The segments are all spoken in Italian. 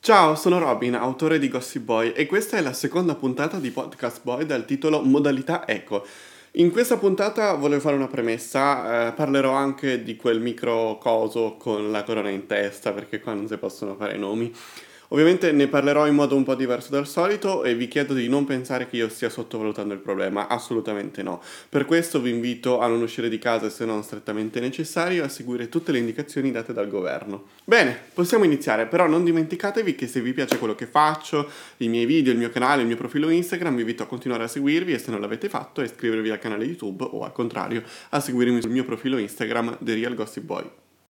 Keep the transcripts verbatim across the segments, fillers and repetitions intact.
Ciao, sono Robin, autore di Gossip Boy, e questa è la seconda puntata di Podcast Boy dal titolo Modalità Eco. In questa puntata volevo fare una premessa, eh, parlerò anche di quel micro coso con la corona in testa, perché qua non si possono fare nomi. Ovviamente ne parlerò in modo un po' diverso dal solito e vi chiedo di non pensare che io stia sottovalutando il problema, assolutamente no. Per questo vi invito a non uscire di casa se non strettamente necessario e a seguire tutte le indicazioni date dal governo. Bene, possiamo iniziare, però non dimenticatevi che se vi piace quello che faccio, i miei video, il mio canale, il mio profilo Instagram, vi invito a continuare a seguirvi e se non l'avete fatto a iscrivervi al canale YouTube o al contrario a seguirmi sul mio profilo Instagram The Real Gossip Boy.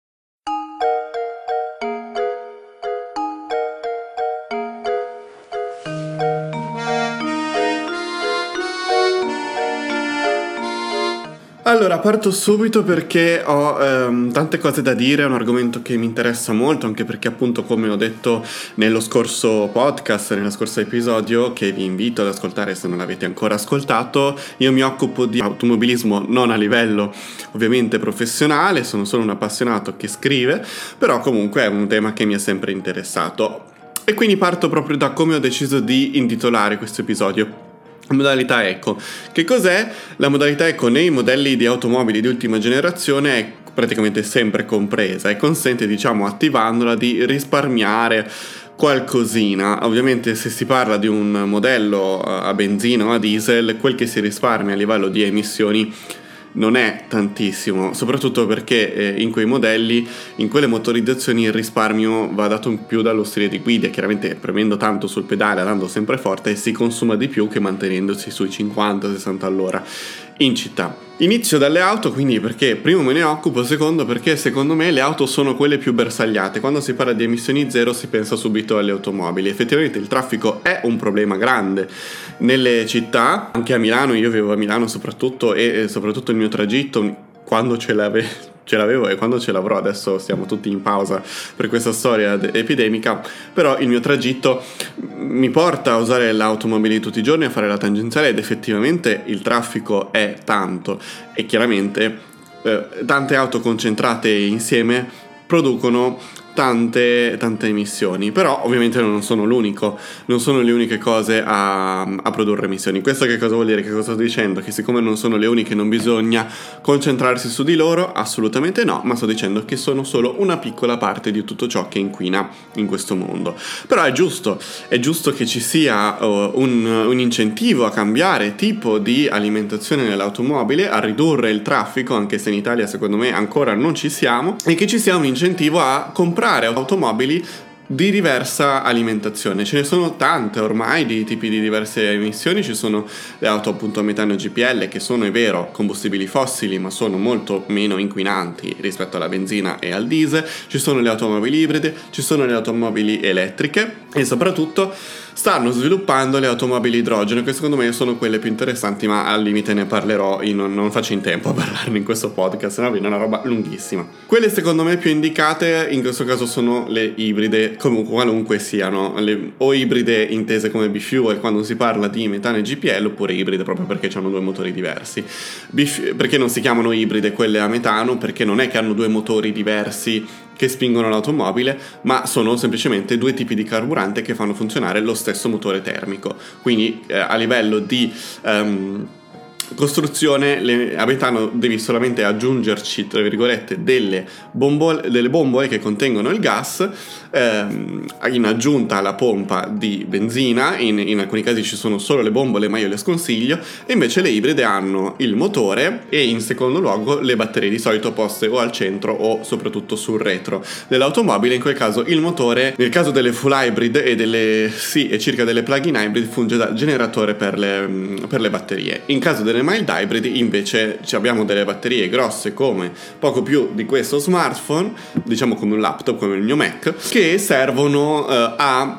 Allora, parto subito perché ho ehm, tante cose da dire, è un argomento che mi interessa molto, anche perché appunto, come ho detto nello scorso podcast, nello scorso episodio, che vi invito ad ascoltare se non l'avete ancora ascoltato, io mi occupo di automobilismo non a livello ovviamente professionale, sono solo un appassionato che scrive, però comunque è un tema che mi ha sempre interessato. E quindi parto proprio da come ho deciso di intitolare questo episodio. Modalità Eco. Che cos'è? La modalità Eco nei modelli di automobili di ultima generazione è praticamente sempre compresa e consente, diciamo, attivandola di risparmiare qualcosina. Ovviamente se si parla di un modello a benzina o a diesel, quel che si risparmia a livello di emissioni non è tantissimo, soprattutto perché eh, in quei modelli, in quelle motorizzazioni, il risparmio va dato in più dallo stile di guida. Chiaramente premendo tanto sul pedale, andando sempre forte, si consuma di più che mantenendosi sui cinquanta sessanta all'ora in città. Inizio dalle auto, quindi, perché primo me ne occupo, secondo perché secondo me le auto sono quelle più bersagliate. Quando si parla di emissioni zero si pensa subito alle automobili. Effettivamente il traffico è un problema grande nelle città, anche a Milano. Io vivo a Milano soprattutto, e soprattutto il mio tragitto, quando ce l'avevo ce l'avevo e quando ce l'avrò, adesso stiamo tutti in pausa per questa storia epidemica, però il mio tragitto mi porta a usare l'automobile tutti i giorni, a fare la tangenziale, ed effettivamente il traffico è tanto e chiaramente eh, tante auto concentrate insieme producono tante tante emissioni. Però ovviamente non sono l'unico, non sono le uniche cose a, a produrre emissioni. Questo che cosa vuol dire? Che cosa sto dicendo? Che siccome non sono le uniche non bisogna concentrarsi su di loro? Assolutamente no, ma sto dicendo che sono solo una piccola parte di tutto ciò che inquina in questo mondo. Però è giusto, è giusto che ci sia uh, un, un incentivo a cambiare tipo di alimentazione nell'automobile, a ridurre il traffico, anche se in Italia secondo me ancora non ci siamo, e che ci sia un incentivo a comprare automobili di diversa alimentazione. Ce ne sono tante ormai di tipi di diverse emissioni. Ci sono le auto appunto a metano G P L, che sono, è vero, combustibili fossili, ma sono molto meno inquinanti rispetto alla benzina e al diesel. Ci sono le automobili ibride, ci sono le automobili elettriche e soprattutto stanno sviluppando le automobili idrogeno, che secondo me sono quelle più interessanti, ma al limite ne parlerò, io non, non faccio in tempo a parlarne in questo podcast, sennò viene una roba lunghissima. Quelle secondo me più indicate in questo caso sono le ibride, comunque qualunque siano, le, o ibride intese come B-Fuel quando si parla di metano e G P L, oppure ibride proprio perché hanno due motori diversi. B- perché non si chiamano ibride quelle a metano? Perché non è che hanno due motori diversi che spingono l'automobile, ma sono semplicemente due tipi di carburante che fanno funzionare lo stesso motore termico. Quindi eh, a livello di um, costruzione, le, a metano devi solamente aggiungerci, tra virgolette, delle bombole, delle bombole che contengono il gas ehm, in aggiunta alla pompa di benzina. In, in alcuni casi ci sono solo le bombole, ma io le sconsiglio. E invece le ibride hanno il motore e in secondo luogo le batterie, di solito poste o al centro o soprattutto sul retro dell'automobile. In quel caso il motore, nel caso delle full hybrid e delle sì e circa delle plug-in hybrid, funge da generatore per le, per le batterie. In caso delle mild hybrid invece abbiamo delle batterie grosse come poco più di questo smartphone, diciamo come un laptop, come il mio Mac, che servono uh, a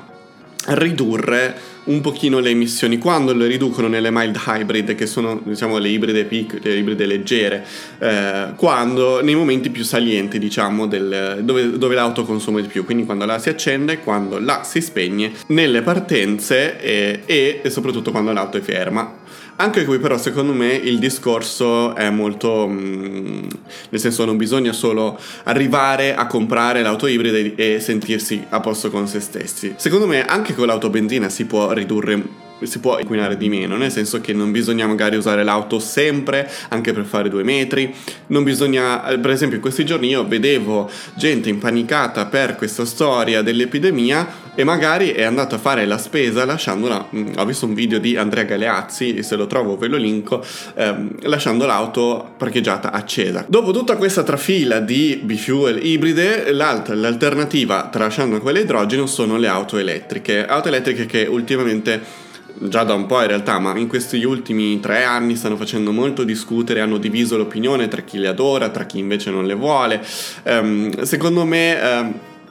ridurre un pochino le emissioni. Quando le riducono nelle mild hybrid, che sono, diciamo, le ibride piccole, le ibride leggere, eh, quando nei momenti più salienti, diciamo, del, dove, dove l'auto consuma di più, quindi quando la si accende, quando la si spegne, nelle partenze e, e, e soprattutto quando l'auto è ferma. Anche qui però secondo me il discorso è molto, mh, nel senso non bisogna solo arrivare a comprare l'auto ibrida e sentirsi a posto con se stessi. Secondo me anche con l'auto benzina si può ridurre, si può inquinare di meno, nel senso che non bisogna magari usare l'auto sempre anche per fare due metri, non bisogna, per esempio in questi giorni io vedevo gente impanicata per questa storia dell'epidemia e magari è andato a fare la spesa lasciandola, mh, ho visto un video di Andrea Galeazzi, se lo trovo ve lo linko, ehm, lasciando l'auto parcheggiata accesa. Dopo tutta questa trafila di bifuel ibride, l'alternativa tralasciando quelle idrogeno sono le auto elettriche, auto elettriche che ultimamente, già da un po' in realtà, ma in questi ultimi tre anni stanno facendo molto discutere, hanno diviso l'opinione tra chi le adora, tra chi invece non le vuole. Um, secondo me um,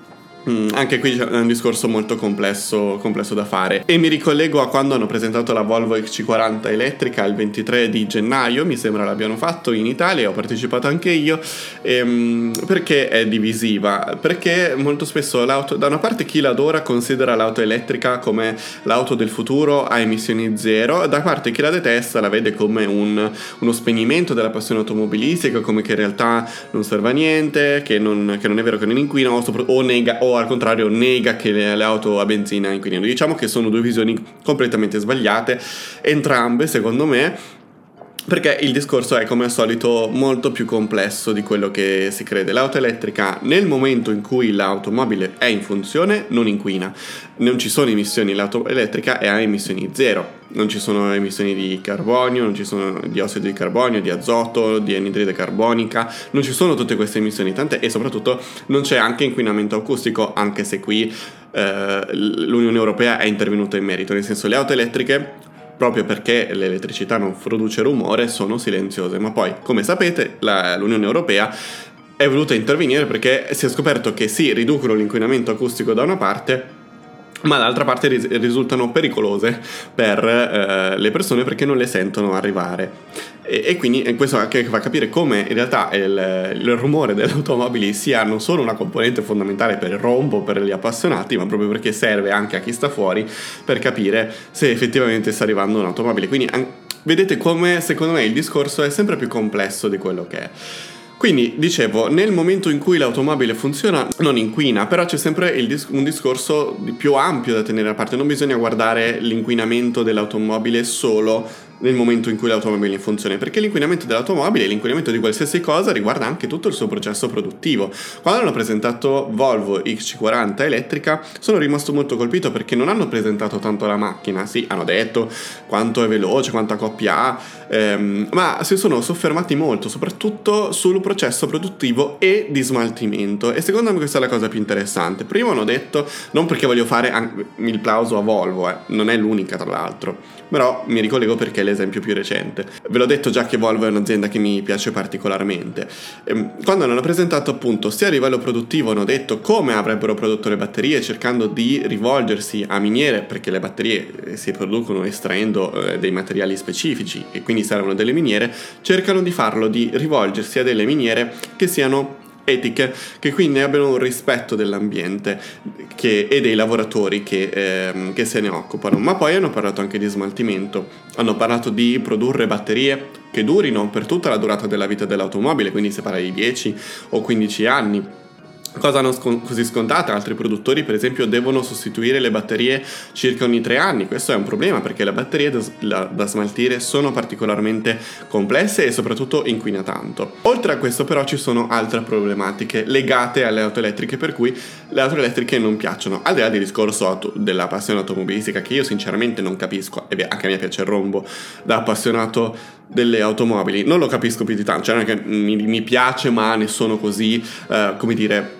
anche qui c'è un discorso molto complesso, complesso da fare, e mi ricollego a quando hanno presentato la Volvo X C quaranta elettrica il ventitré di gennaio, mi sembra l'abbiano fatto in Italia, ho partecipato anche io. Ehm, perché è divisiva? Perché molto spesso l'auto, da una parte chi l'adora considera l'auto elettrica come l'auto del futuro a emissioni zero, da parte chi la detesta la vede come un, uno spegnimento della passione automobilistica, come che in realtà non serve a niente, che non, che non è vero che non inquina, o, sopra, o nega o al contrario nega che le, le auto a benzina inquinino. Diciamo che sono due visioni completamente sbagliate, entrambe secondo me, perché il discorso è come al solito molto più complesso di quello che si crede. L'auto elettrica nel momento in cui l'automobile è in funzione non inquina, non ci sono emissioni, l'auto elettrica è a emissioni zero, non ci sono emissioni di carbonio, non ci sono diossido di carbonio, di azoto, di anidride carbonica, non ci sono tutte queste emissioni, tante, e soprattutto non c'è anche inquinamento acustico, anche se qui eh, l'Unione Europea è intervenuta in merito, nel senso le auto elettriche, proprio perché l'elettricità non produce rumore, sono silenziose, ma poi, come sapete, la, l'Unione Europea è voluta intervenire perché si è scoperto che sì, riducono l'inquinamento acustico da una parte, ma dall'altra parte ris- risultano pericolose per eh, le persone perché non le sentono arrivare. E, e quindi questo anche fa capire come in realtà il, il rumore delle automobili sia non solo una componente fondamentale per il rombo, per gli appassionati, ma proprio perché serve anche a chi sta fuori per capire se effettivamente sta arrivando un'automobile. Quindi an- vedete come secondo me il discorso è sempre più complesso di quello che è. Quindi, dicevo, nel momento in cui l'automobile funziona non inquina, però c'è sempre il dis- un discorso più ampio da tenere a parte, non bisogna guardare l'inquinamento dell'automobile solo nel momento in cui l'automobile è in funzione, perché l'inquinamento dell'automobile e l'inquinamento di qualsiasi cosa riguarda anche tutto il suo processo produttivo. Quando hanno presentato Volvo X C quaranta elettrica sono rimasto molto colpito perché non hanno presentato tanto la macchina, sì, hanno detto quanto è veloce, quanta coppia ha, ehm, ma si sono soffermati molto soprattutto sul processo produttivo e di smaltimento, e secondo me questa è la cosa più interessante. Prima hanno detto, non perché voglio fare anche il plauso a Volvo, eh, non è l'unica tra l'altro, però mi ricollego perché è l'esempio più recente. Ve l'ho detto già che Volvo è un'azienda che mi piace particolarmente. Quando hanno presentato appunto sia a livello produttivo, hanno detto come avrebbero prodotto le batterie cercando di rivolgersi a miniere, perché le batterie si producono estraendo eh, dei materiali specifici e quindi servono delle miniere, cercano di farlo, di rivolgersi a delle miniere che siano etiche, che quindi abbiano un rispetto dell'ambiente che, e dei lavoratori che, ehm, che se ne occupano. Ma poi hanno parlato anche di smaltimento, hanno parlato di produrre batterie che durino per tutta la durata della vita dell'automobile, quindi si parla di dieci o quindici anni. Cosa non scon- così scontata, altri produttori per esempio devono sostituire le batterie circa ogni tre anni. Questo è un problema perché le batterie da, da, da smaltire sono particolarmente complesse e soprattutto inquina tanto. Oltre a questo però ci sono altre problematiche legate alle auto elettriche, per cui le auto elettriche non piacciono, al di là del discorso auto- della passione automobilistica, che io sinceramente non capisco, e anche a me piace il rombo da appassionato delle automobili, non lo capisco più di tanto, cioè non è che mi, mi piace ma ne sono così uh, come dire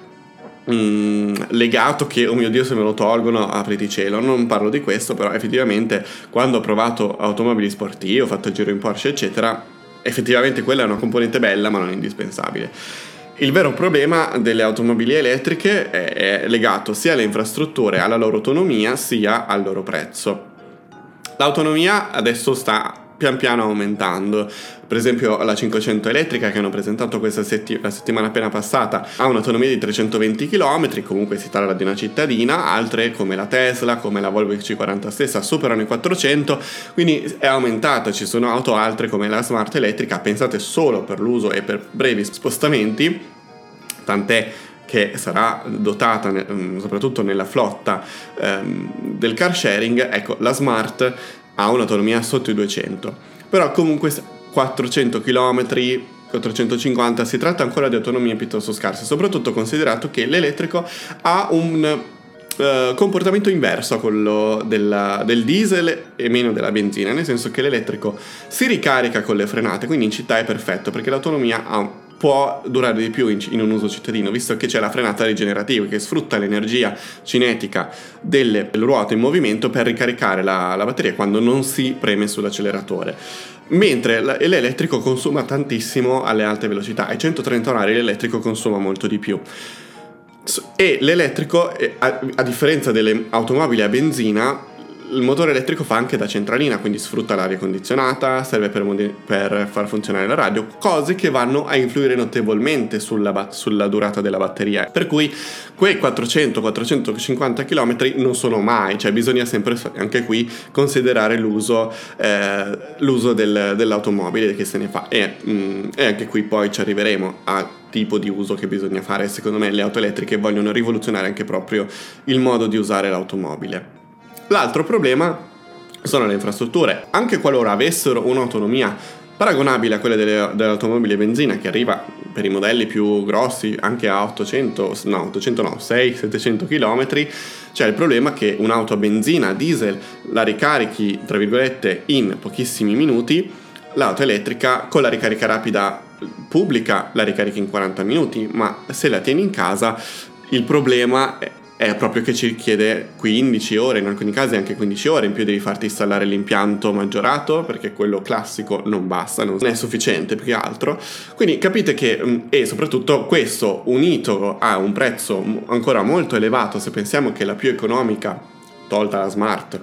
Mm, legato che oh mio Dio se me lo tolgono apriti cielo. Non parlo di questo, però effettivamente quando ho provato automobili sportivi, ho fatto il giro in Porsche eccetera, effettivamente quella è una componente bella ma non indispensabile. Il vero problema delle automobili elettriche è, è legato sia alle infrastrutture, alla loro autonomia, sia al loro prezzo. L'autonomia adesso sta pian piano aumentando. Per esempio la cinquecento elettrica che hanno presentato questa setti- la settimana appena passata ha un'autonomia di trecentoventi chilometri, comunque si parla di una cittadina. Altre come la Tesla, come la Volvo C quaranta stessa superano i quattrocento, quindi è aumentata. Ci sono auto altre come la Smart elettrica pensate solo per l'uso e per brevi spostamenti, tant'è che sarà dotata soprattutto nella flotta ehm, del car sharing. Ecco, la Smart ha un'autonomia sotto i duecento, però comunque quattrocento chilometri, quattrocentocinquanta, si tratta ancora di autonomie piuttosto scarse, soprattutto considerato che l'elettrico ha un uh, comportamento inverso a quello della, del diesel e meno della benzina, nel senso che l'elettrico si ricarica con le frenate, quindi in città è perfetto perché l'autonomia ha può durare di più in, in un uso cittadino, visto che c'è la frenata rigenerativa che sfrutta l'energia cinetica delle ruote in movimento per ricaricare la, la batteria quando non si preme sull'acceleratore. Mentre l'elettrico consuma tantissimo alle alte velocità, ai centotrenta orari l'elettrico consuma molto di più. E l'elettrico, a, a differenza delle automobili a benzina, il motore elettrico fa anche da centralina, quindi sfrutta l'aria condizionata, serve per, modi- per far funzionare la radio, cose che vanno a influire notevolmente sulla, bat- sulla durata della batteria. Per cui quei quattrocento quattrocentocinquanta chilometri non sono mai, cioè bisogna sempre anche qui considerare l'uso, eh, l'uso del, dell'automobile che se ne fa. E, mh, e anche qui poi ci arriveremo al tipo di uso che bisogna fare. Secondo me le auto elettriche vogliono rivoluzionare anche proprio il modo di usare l'automobile. L'altro problema sono le infrastrutture. Anche qualora avessero un'autonomia paragonabile a quella delle, dell'automobile benzina, che arriva per i modelli più grossi anche a ottocento, no, ottocento no, seicento settecento chilometri, c'è il problema che un'auto a benzina, diesel, la ricarichi, tra virgolette, in pochissimi minuti. L'auto elettrica con la ricarica rapida pubblica la ricarichi in quaranta minuti, ma se la tieni in casa il problema è è proprio che ci richiede quindici ore, in alcuni casi anche quindici ore, in più devi farti installare l'impianto maggiorato perché quello classico non basta, non è sufficiente più che altro. Quindi capite che, e soprattutto questo unito a un prezzo ancora molto elevato, se pensiamo che la più economica, tolta la Smart,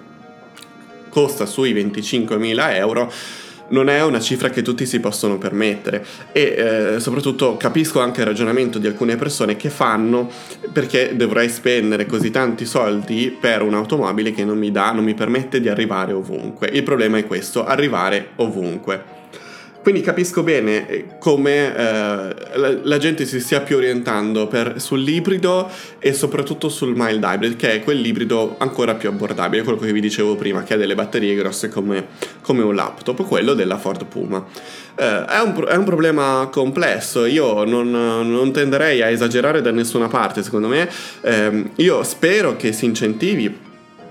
costa sui venticinquemila euro, non è una cifra che tutti si possono permettere. E eh, soprattutto capisco anche il ragionamento di alcune persone che fanno: perché dovrei spendere così tanti soldi per un'automobile che non mi dà, non mi permette di arrivare ovunque. Il problema è questo: arrivare ovunque. Quindi capisco bene come eh, la, la gente si stia più orientando per, sull'ibrido e soprattutto sul mild hybrid, che è quell'ibrido ancora più abbordabile, quello che vi dicevo prima, che ha delle batterie grosse come, come un laptop, quello della Ford Puma. Eh, è, un, è un problema complesso, io non, non tenderei a esagerare da nessuna parte, secondo me. Eh, io spero che si incentivi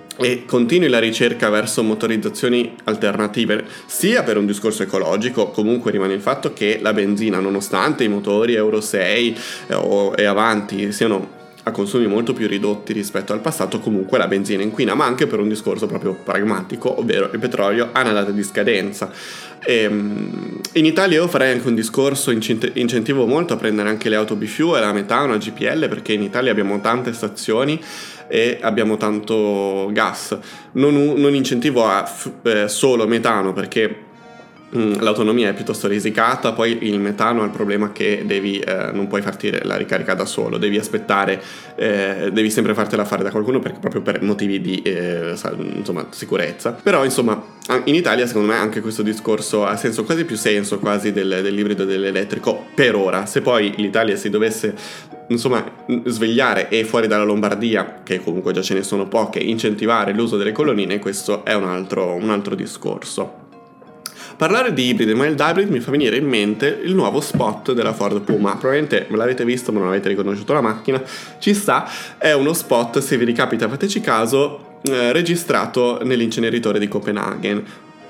e continui la ricerca verso motorizzazioni alternative, sia per un discorso ecologico. Comunque rimane il fatto che la benzina, nonostante i motori Euro sei eh, o, e avanti siano a consumi molto più ridotti rispetto al passato, comunque la benzina inquina, ma anche per un discorso proprio pragmatico, ovvero il petrolio ha una data di scadenza. E, in Italia io farei anche un discorso, incentivo molto a prendere anche le auto bifuel, a metano, a G P L, perché in Italia abbiamo tante stazioni e abbiamo tanto gas. Non, non incentivo a f- eh, solo metano, perché mh, l'autonomia è piuttosto risicata. Poi il metano ha il problema che devi eh, non puoi farti la ricarica da solo, devi aspettare, eh, devi sempre fartela fare da qualcuno, perché proprio per motivi di eh, insomma sicurezza. Però insomma in Italia secondo me anche questo discorso ha senso, quasi più senso quasi del, dell'ibrido e dell'elettrico per ora. Se poi l'Italia si dovesse insomma svegliare e fuori dalla Lombardia, che comunque già ce ne sono poche, incentivare l'uso delle colonnine, questo è un altro, un altro discorso. Parlare di ibridi e mild hybrid mi fa venire in mente il nuovo spot della Ford Puma. Probabilmente me l'avete visto ma non avete riconosciuto la macchina. Ci sta, è uno spot, se vi ricapita fateci caso, eh, registrato nell'inceneritore di Copenaghen.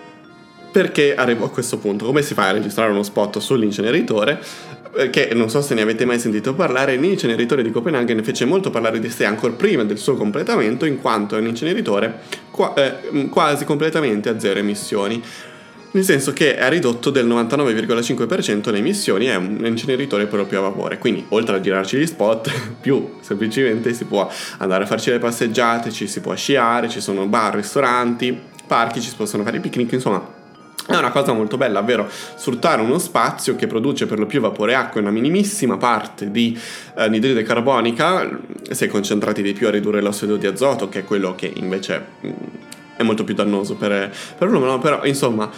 Perché arrivo a questo punto? Come si fa a registrare uno spot sull'inceneritore? Che non so se ne avete mai sentito parlare. L'inceneritore di Copenaghen fece molto parlare di sé ancora prima del suo completamento, in quanto è un inceneritore qua, eh, quasi completamente a zero emissioni, nel senso che è ridotto del novantanove virgola cinque per cento le emissioni, è un inceneritore proprio a vapore. Quindi oltre a girarci gli spot, più semplicemente si può andare a farci le passeggiate, ci si può sciare, ci sono bar, ristoranti, parchi, ci si possono fare i picnic, insomma È una cosa molto bella, ovvero sfruttare uno spazio che produce per lo più vapore acqua e una minimissima parte di eh, anidride carbonica, si è concentrati di più a ridurre l'ossido di azoto, che è quello che invece mh, è molto più dannoso per, per l'uomo, però insomma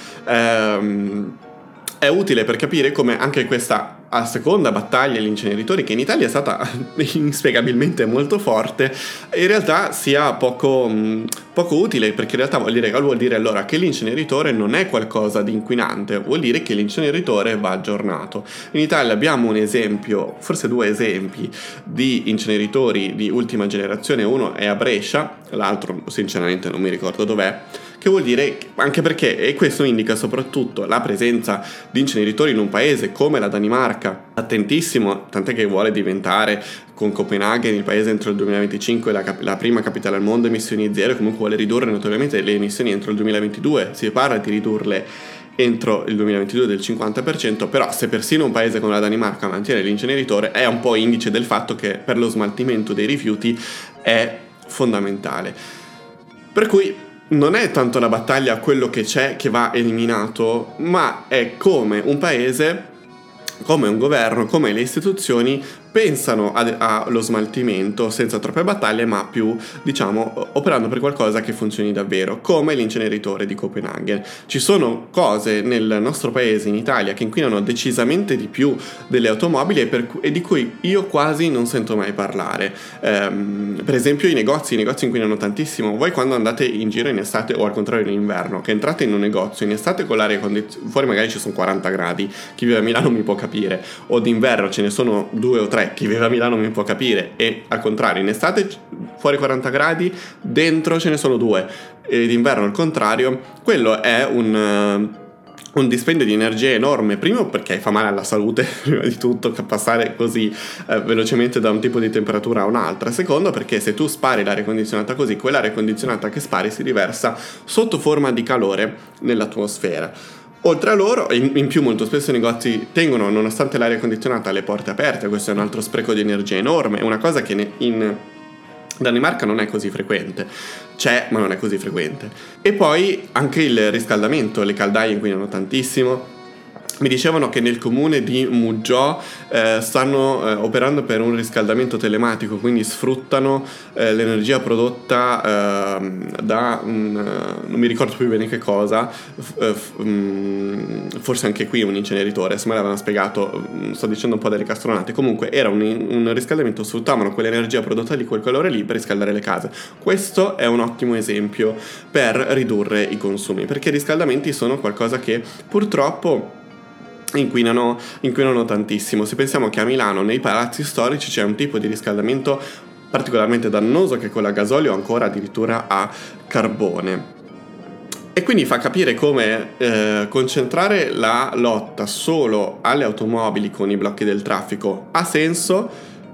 ehm, è utile per capire come anche questa a seconda battaglia agli inceneritori, che in Italia è stata inspiegabilmente molto forte, in realtà sia poco, mh, poco utile, perché in realtà vuol dire, vuol dire allora che l'inceneritore non è qualcosa di inquinante, vuol dire che l'inceneritore va aggiornato. In Italia abbiamo un esempio, forse due esempi, di inceneritori di ultima generazione, uno è a Brescia, l'altro sinceramente non mi ricordo dov'è, che vuol dire, anche perché, e questo indica soprattutto la presenza di inceneritori in un paese come la Danimarca, attentissimo, tant'è che vuole diventare con Copenaghen il paese entro il duemilaventicinque la, cap- la prima capitale al mondo emissioni zero, comunque vuole ridurre notoriamente le emissioni entro il duemilaventidue, si parla di ridurle entro il duemilaventidue del cinquanta per cento, però se persino un paese come la Danimarca mantiene l'inceneritore è un po' indice del fatto che per lo smaltimento dei rifiuti è fondamentale. Per cui non è tanto la battaglia quello che c'è che va eliminato, ma è come un paese, come un governo, come le istituzioni pensano allo smaltimento senza troppe battaglie, ma più, diciamo, operando per qualcosa che funzioni davvero, come l'inceneritore di Copenaghen. Ci sono cose nel nostro paese, in Italia, che inquinano decisamente di più delle automobili e, per, e di cui io quasi non sento mai parlare. Ehm, per esempio i negozi, i negozi inquinano tantissimo. Voi quando andate in giro in estate o al contrario in inverno, che entrate in un negozio in estate con l'aria condizionata, fuori magari ci sono quaranta gradi, chi vive a Milano mi può capire, o d'inverno ce ne sono due o tre, chi vive a Milano mi può capire, e al contrario in estate fuori quaranta gradi, dentro ce ne sono due, e d'inverno al contrario, quello è un, uh, un dispendio di energia enorme, primo perché fa male alla salute prima di tutto passare così uh, velocemente da un tipo di temperatura a un'altra, secondo perché se tu spari l'aria condizionata così, quell'aria condizionata che spari si riversa sotto forma di calore nell'atmosfera. Oltre a loro, in, in più molto spesso i negozi tengono, nonostante l'aria condizionata, le porte aperte, questo è un altro spreco di energia enorme, una cosa che in Danimarca non è così frequente, c'è ma non è così frequente. E poi anche il riscaldamento, le caldaie inquinano tantissimo. Mi dicevano che nel comune di Muggio eh, stanno eh, operando per un riscaldamento telematico, quindi sfruttano eh, l'energia prodotta eh, da un, uh, non mi ricordo più bene che cosa, f- f- um, forse anche qui un inceneritore, se me l'avevano spiegato, sto dicendo un po' delle castronate, comunque era un, un riscaldamento, sfruttavano quell'energia prodotta di quel calore lì per riscaldare le case. Questo è un ottimo esempio per ridurre i consumi, perché i riscaldamenti sono qualcosa che purtroppo Inquinano, inquinano tantissimo. Se pensiamo che a Milano nei palazzi storici c'è un tipo di riscaldamento particolarmente dannoso che è quello a gasolio, ancora addirittura a carbone. E quindi fa capire come eh, concentrare la lotta solo alle automobili con i blocchi del traffico ha senso,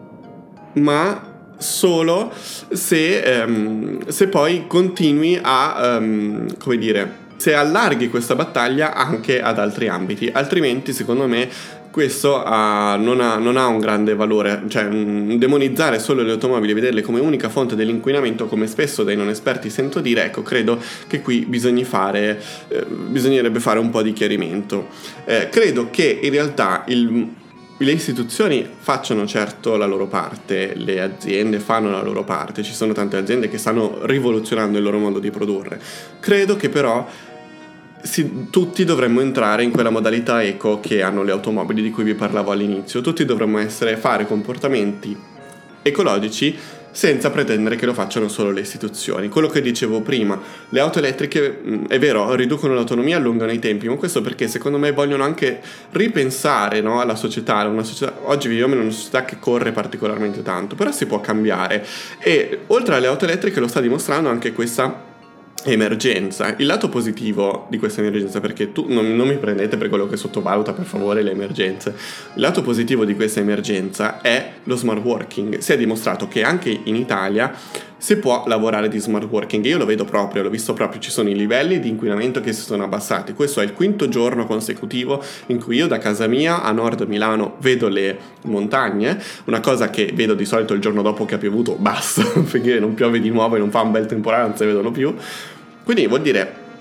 ma solo se, ehm, se poi continui a, ehm, come dire, se allarghi questa battaglia anche ad altri ambiti, altrimenti secondo me questo ha, non, ha, non ha un grande valore, cioè mh, demonizzare solo le automobili, vederle come unica fonte dell'inquinamento, come spesso dai non esperti sento dire, ecco, credo che qui bisogni fare, eh, bisognerebbe fare un po' di chiarimento. Eh, credo che in realtà il le istituzioni facciano certo la loro parte, le aziende fanno la loro parte, ci sono tante aziende che stanno rivoluzionando il loro modo di produrre. Credo che però si, tutti dovremmo entrare in quella modalità eco che hanno le automobili di cui vi parlavo all'inizio. Tutti dovremmo essere, fare comportamenti ecologici senza pretendere che lo facciano solo le istituzioni. Quello che dicevo prima, le auto elettriche, è vero, riducono l'autonomia, allungano i tempi, ma questo perché secondo me vogliono anche ripensare, no, alla società, una società. Oggi viviamo in una società che corre particolarmente tanto, però si può cambiare, e oltre alle auto elettriche lo sta dimostrando anche questa emergenza. Il lato positivo di questa emergenza, perché tu non, non mi prendete per quello che sottovaluta per favore le emergenze, il lato positivo di questa emergenza è lo smart working. Si è dimostrato che anche in Italia si può lavorare di smart working, io lo vedo proprio, l'ho visto proprio, ci sono i livelli di inquinamento che si sono abbassati. Questo è il quinto giorno consecutivo in cui io da casa mia a nord Milano vedo le montagne, una cosa che vedo di solito il giorno dopo che ha piovuto, basta, perché non piove di nuovo e non fa un bel temporale, non si vedono più. Quindi vuol dire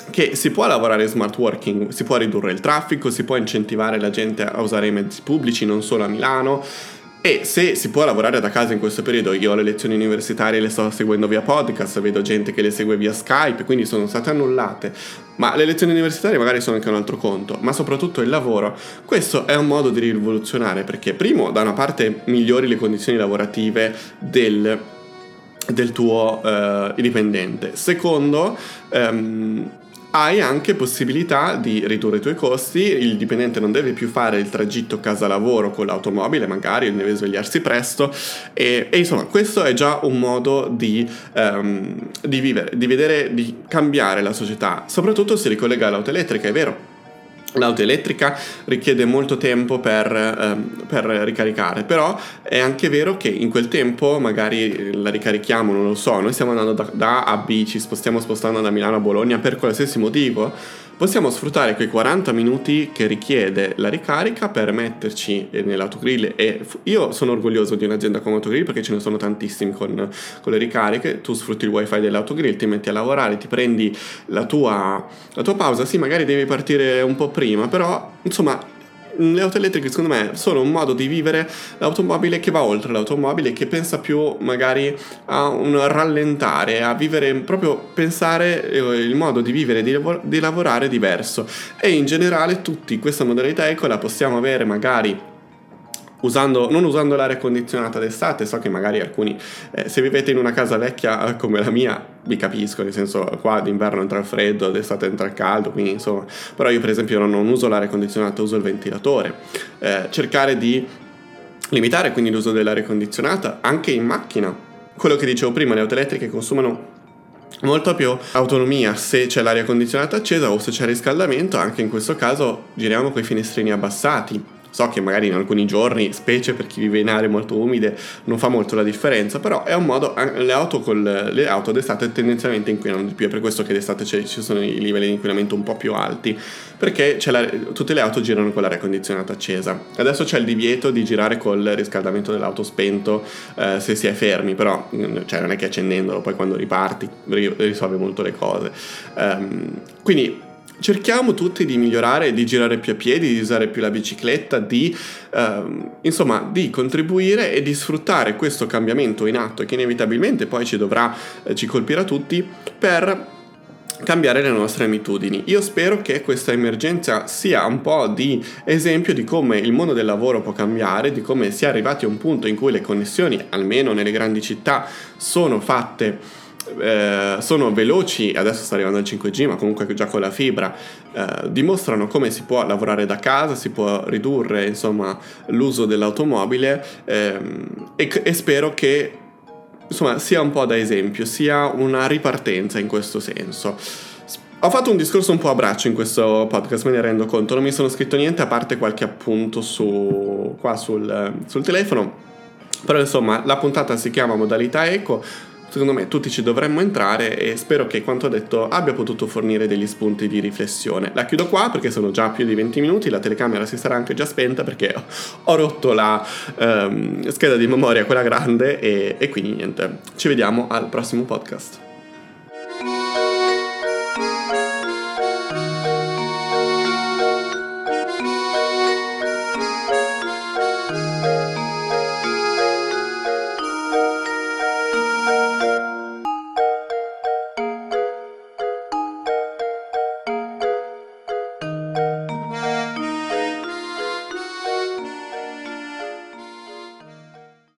che si può lavorare in smart working, si può ridurre il traffico, si può incentivare la gente a usare i mezzi pubblici, non solo a Milano. E se si può lavorare da casa in questo periodo, io le lezioni universitarie le sto seguendo via podcast, vedo gente che le segue via Skype, quindi sono state annullate, ma le lezioni universitarie magari sono anche un altro conto, ma soprattutto il lavoro. Questo è un modo di rivoluzionare, perché primo, da una parte migliori le condizioni lavorative del, del tuo uh, dipendente, secondo um, hai anche possibilità di ridurre i tuoi costi, il dipendente non deve più fare il tragitto casa-lavoro con l'automobile, magari deve svegliarsi presto e, e insomma questo è già un modo di, um, di vivere, di vedere, di cambiare la società, soprattutto se ricollega all'auto elettrica, è vero. L'auto elettrica richiede molto tempo per, ehm, per ricaricare, però è anche vero che in quel tempo magari la ricarichiamo, non lo so, noi stiamo andando da, da A a B, ci stiamo spostando da Milano a Bologna per qualsiasi motivo, possiamo sfruttare quei quaranta minuti che richiede la ricarica per metterci nell'autogrill. E io sono orgoglioso di un'azienda come Autogrill perché ce ne sono tantissimi con, con le ricariche. Tu sfrutti il wifi dell'autogrill, ti metti a lavorare, ti prendi la tua, la tua pausa, sì magari devi partire un po' prima, però insomma le auto elettriche secondo me sono un modo di vivere l'automobile che va oltre l'automobile, che pensa più magari a un rallentare, a vivere, proprio pensare il modo di vivere, di, lav- di lavorare diverso. E in generale tutti questa modalità eco la possiamo avere magari usando, non usando l'aria condizionata d'estate. So che magari alcuni, eh, se vivete in una casa vecchia eh, come la mia, vi capisco, nel senso qua d'inverno entra il freddo, d'estate entra il caldo, quindi insomma, però io per esempio non, non uso l'aria condizionata, uso il ventilatore. Eh, cercare di limitare quindi l'uso dell'aria condizionata anche in macchina. Quello che dicevo prima, le auto elettriche consumano molto più autonomia se c'è l'aria condizionata accesa o se c'è riscaldamento. Anche in questo caso giriamo con i finestrini abbassati. So che magari in alcuni giorni, specie per chi vive in aree molto umide, non fa molto la differenza, però è un modo. Le auto, col, le auto d'estate tendenzialmente inquinano di più, è per questo che d'estate ci sono i livelli di inquinamento un po' più alti, perché c'è la, tutte le auto girano con l'aria condizionata accesa. Adesso c'è il divieto di girare col riscaldamento dell'auto spento eh, se si è fermi, però cioè, non è che accendendolo poi quando riparti risolve molto le cose. Um, quindi cerchiamo tutti di migliorare, di girare più a piedi, di usare più la bicicletta, di ehm, insomma di contribuire e di sfruttare questo cambiamento in atto che inevitabilmente poi ci dovrà, eh, ci colpirà tutti, per cambiare le nostre abitudini. Io spero che questa emergenza sia un po' di esempio di come il mondo del lavoro può cambiare, di come si è arrivati a un punto in cui le connessioni, almeno nelle grandi città, sono fatte Eh, sono veloci. Adesso sta arrivando il cinque G, ma comunque già con la fibra eh, dimostrano come si può lavorare da casa, si può ridurre insomma l'uso dell'automobile ehm, e, e spero che insomma sia un po' da esempio, sia una ripartenza in questo senso. Ho fatto un discorso un po' a braccio in questo podcast, me ne rendo conto, non mi sono scritto niente a parte qualche appunto su qua sul, sul telefono, però insomma la puntata si chiama Modalità Eco. Secondo me tutti ci dovremmo entrare e spero che quanto detto abbia potuto fornire degli spunti di riflessione. La chiudo qua perché sono già più di venti minuti, la telecamera si sarà anche già spenta perché ho rotto la um, scheda di memoria, quella grande, e, e quindi niente, ci vediamo al prossimo podcast.